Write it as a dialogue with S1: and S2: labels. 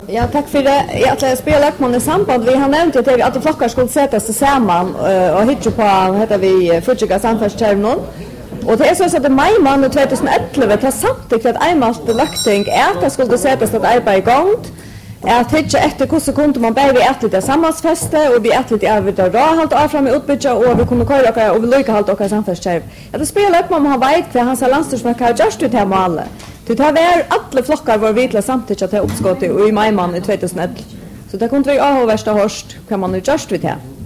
S1: Ja, tack för det. Jag att spela upp man i samband vi har nämnt att de flockar skulle sättas tillsammans och hitta på heter vi Fujiga samfärdsterminal. Och det är så att majman 2011 tar samtidigt att Eimalt lagting att det skulle sättas att arbeta igång. Att hitta efter hur kunde man börja vi äta det sammansfäste och vi äta det över då halt av fram i utbygga och vi kunde köra och vi lycka halt och samfärdsterminal. Ja, det spelar upp man har vet för hans landstingsfolk har just det här målet. Det har varit alla flockar var vitla samtidigt att det uppskottet i majman 2011. Så det kunde vi avhålla värsta hörst kan man nu just vid det.